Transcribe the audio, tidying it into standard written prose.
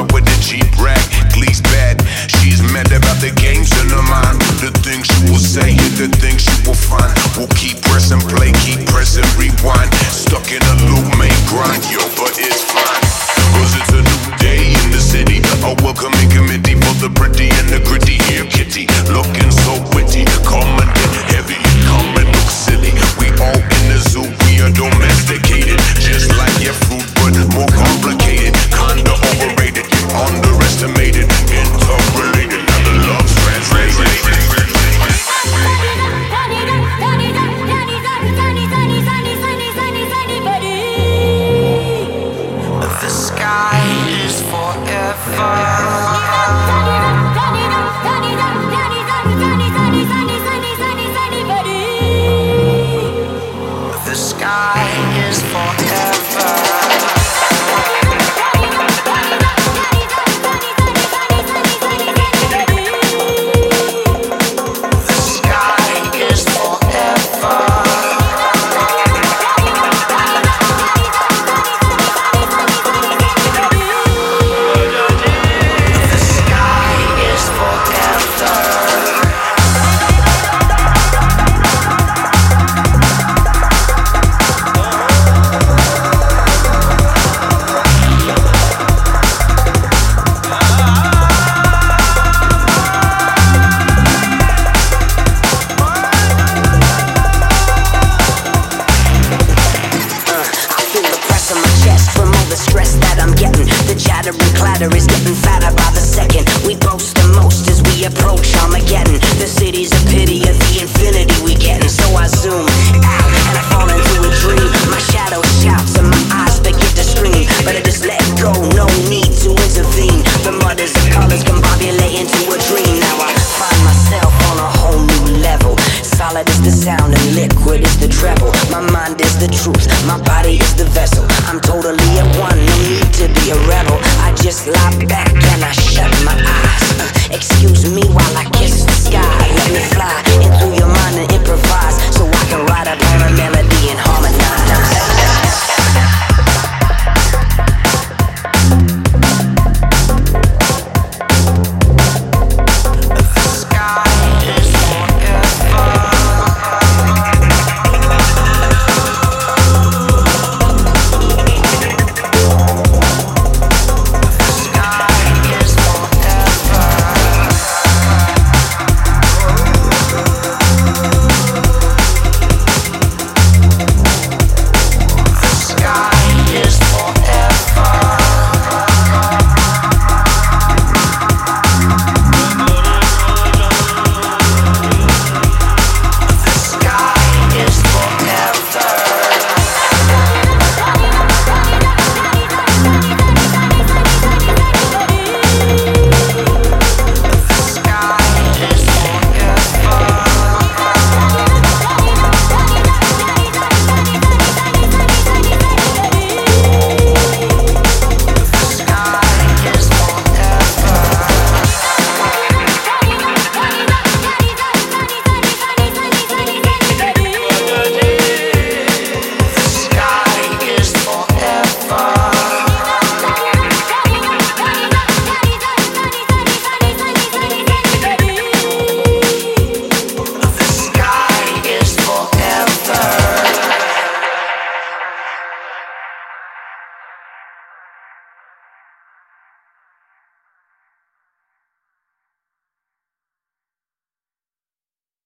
up with a cheap rag. Glee's bad, she's mad about the games in her mind. The things she will say and the things she will find. We'll keep pressing play, keep pressing rewind. Stuck in a loop, main grind, yo, but it's fine. Cause it's a new day in the city. A welcoming committee for the pretty and the gritty. Here, kitty, looking so witty. Come and get heavy, come and look silly. We all in the zoo, we are domesticated. Just like your fruit, but more complicated. Kinda overrated, underestimated, interrelated. Now the love's translated. The sky is forever. The sky is forever. Clatter is getting fatter by the second. We boast the most as we approach Armageddon. The city's a pity of the infinity we getting. So I zoom out and I fall into a dream. My shadow shouts and my eyes begin to scream, but I just let go, no need to intervene. The mutters of colors combobulate into a dream. Now I find myself on a whole new level. Solid is the sound and liquid is the treble. My mind is the truth, my body is the vessel. I'm totally at one, no need to be a rebel. I just lie back and I shut my eyes. Excuse me while I kiss the sky. Let me fly into your mind and improvise, so I can ride upon a melody and heart.